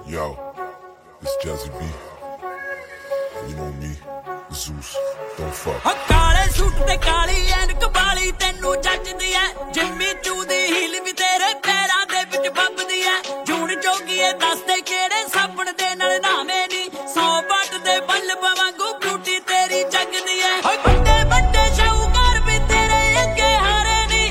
Yo, it's Jazzy B. You know me, Zeus, don't fuck. ਕਾਲੇ suit ਤੇ ਕਾਲੀ ਐਨਕ ਵਾਲੀ ਤੈਨੂੰ ਜੱਜਦੀ ਐ ਜਿੰਮੀ ਚੂ ਦੀ ਹੀਲ ਵੀ ਤੇਰੇ ਪੈਰਾਂ ਦੇ ਵਿੱਚ ਬੱਬਦੀ ਐ ਜੂਣ ਜੋਗੀਏ ਦੱਸਦੇ ਕਿਹੜੇ ਸਾਬਣ ਦੇ ਨਾਲ ਨਾਵੇਂ ਨੀ 100 ਵਾਟ ਦੇ ਬੱਲਬ ਵਾਂਗੂ ਬਿਊਟੀ ਤੇਰੀ ਜਗਦੀ ਐ ਵੱਡੇ ਵੱਡੇ ਸ਼ੌਕਾਰ ਵੀ ਤੇਰੇ ਅੱਗੇ ਹਾਰੇ ਨੀ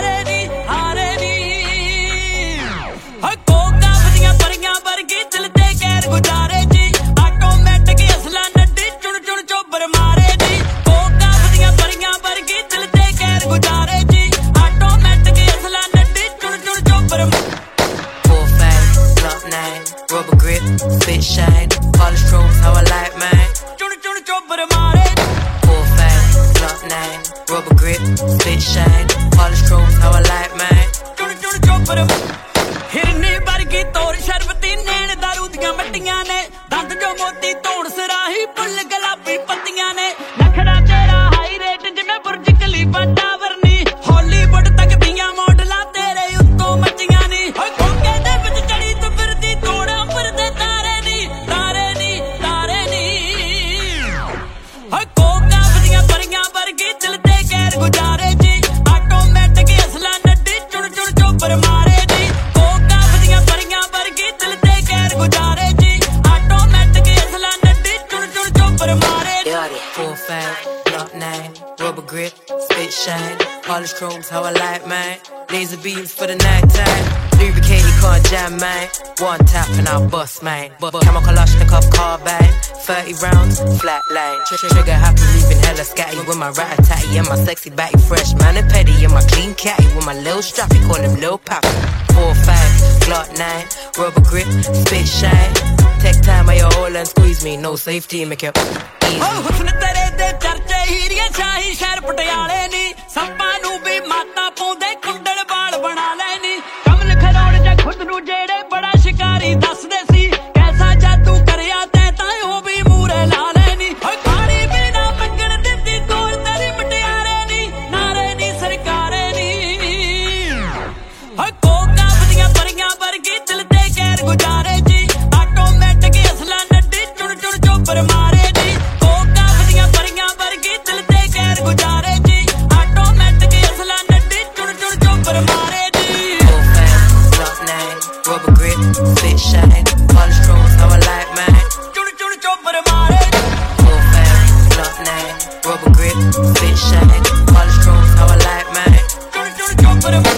ਕੋਕਾ ਵਧੀਆਂ ਪਰੀਆਂ ਵਰਗੀ ਦਿਲ ਤੇ ਗੈਰ ਗੁਜ਼ਾਰੇ ਜੀ ਆਟੋਮੈਟਿਕ ਅਸਲਾ ਨੱਡੀ ਚੁਣ ਚੁਣ ਚੋਬਰ ਮਾਰੇ ਜੀ ਕੋਕਾ ਵਧੀਆਂ ਪਰੀਆਂ ਵਰਗੀ ਦਿਲ ਤੇ ਗੈਰ ਗੁਜ਼ਾਰੇ ਜੀ ਆਟੋਮੈਟਿਕ ਅਸਲਾ ਨੱਡੀ ਚੁਣ ਚੁਣ ਚੋਬਰ Full fat, Glock 9, rubber grip, spit shine, polish chrome, how I like mine. ਚੁਣ ਚੁਣ ਚੋਬਰ ਮਾਰੇ Full fat, Glock 9, rubber grip, spit shine, polish chrome, how I like mine. ਚੁਣ ਚੁਣ ਚੋਬਰ ਹਿਰਨੀ ਵਰਗੀ ਤੋਰ ਸ਼ਰਬਤੀ ਨੈਣ ਦਾਰੂ ਦੀਆਂ ਮੱਟੀਆਂ ਨੇ ਦੰਦ ਜੋ ਮੋਤੀ ਧੋਣ ਸਰਾਹੀ ਫੁੱਲ ਗੁਲਾਬੀ ਪੱਤੀਆਂ ਨੇ ਨਖੜਾ ਤੇਰਾ ਹਾਈ ਰੇਟ ਜਿਵੇਂ ਬੁਰਜ ਖਲੀਫਾ ਟਾਵਰ ਨੀ ਹਾਲੀਵੁੱਡ ਤੱਕ ਦੀਆਂ ਮਾਡਲਾਂ ਤੇਰੇ ਉੱਤੋਂ ਮੱਚੀਆਂ ਨੀ ਕੋਕੇ ਦੇ ਵਿੱਚ ਚੜੀ ਤੂੰ ਫਿਰਦੀ ਤੋੜ ਅੰਬਰ ਦੇ ਤਾਰੇ ਨੀ ਕੋਕਾ ਵਧੀਆਂ ਪਰੀਆਂ ਵਰਗੀ ਦਿਲ ਤੇ ਗੈਰ ਗੁਜ਼ਾਰੇ ਜੀ ਆਟੋਮੈਟਿਕ ਅਸਲਾ ਨੱਡੀ ਚੁਣ ਚੁਣ ਚੋਬਰ ਮਾਰੇ ਜੀ ਕੋਕਾ ਵਧੀਆਂ ਪਰੀਆਂ ਵਰਗੀ ਦਿਲ ਤੇ ਗੈਰ ਗੁਜ਼ਾਰੇ ਜੀ ਆਟੋਮੈਟਿਕ ਅਸਲਾ ਨੱਡੀ ਚੁਣ ਚੁਣ ਚੋਬਰ ਮਾਰੇ Full fat, Glock 9, rubber grip, spit shine, polish chromes, how I like mine. Laser beams for the night time, lubricated can't jam mine. One tap and I'll bust mine. But I'm a Kalashnikov carbine, 30 rounds, flat line. Trigger happy, leaving hella scatty with my rat-a-tatty and my sexy batty, fresh man and petty and my clean catty with my lil strappy, call him Lil Pappy. 4-5, Glock 9, rubber grip, spit shine. Take time at your hole and squeeze me, no safety, make it easy. ਹੁਸਨ ਤੇਰੇ ਦੇ ਚਰਚੇ ਹੀਰੀਆਂ ਸ਼ਾਹੀ ਸ਼ਹਿਰ ਪਟਿਆਲੇ ਨੀ ਸੱਪਾਂ ਨੂੰ ਵੀ ਮਾਤਾ ਪਾਉਂਦੇ ਕੁੰਡਲ ਵਾਲ ਬਣਾ ਲੈ ਨੀ ਕਮਲ ਖਰੌੜ ਜਾਂ ਖੁਦ ਨੂੰ ਜਿਹੜੇ ਬੜਾ ਸ਼ਿਕਾਰੀ ਦੱਸਦੇ ਸੀ ਕੈਸਾ ਜਾਦੂ ਕਰਿਆ ਤੈਂ ਤਾਂ ਉਹ ਵੀ ਮੂਰੇ ਲਾ ਲੈ ਨੀ ਖਾਣੀ ਬਿਨਾ ਮੰਗਣ ਦਿੱਤੀ ਕੋਲ ਤੇਰੀ ਮਟਿਆਰੇ ਨੀ ਨਾਰੇ ਨੀ ਸਰਕਾਰੇ ਨੀ ਕੋਕਾ ਵਧੀਆਂ ਪਰੀਆਂ ਵਰਗੀ ਦਿਲ ਤੇ ਗੈਰ ਗੁਜ਼ਾਰੇ ਜੀ ਆਟੋਮੈਟਿਕ ਅਸਲਾ ਨੱਡੀ ਚੁਣ ਚੁਣ ਚੋਬਰ ਮਾਰੇ ਜੀ ਕੋਕਾ ਵਧੀਆਂ ਪਰੀਆਂ ਵਰਗੀ ਦਿਲ ਤੇ ਗੈਰ ਗੁਜ਼ਾਰੇ ਜੀ ਆਟੋਮੈਟਿਕ ਅਸਲਾ ਨੱਡੀ ਚੁਣ ਚੁਣ ਚੋਬਰ ਮਾਰੇ ਜੀ Full fat, Glock 9, rubber grip, spit shine, polish chromes, how I like mine. ਚੁਣ ਚੁਣ ਚੋਬਰ ਮਾਰੇ Full fat, Glock 9, rubber grip, spit shine, polish chromes, how I like mine. ਚੁਣ ਚੁਣ ਚੋਬਰ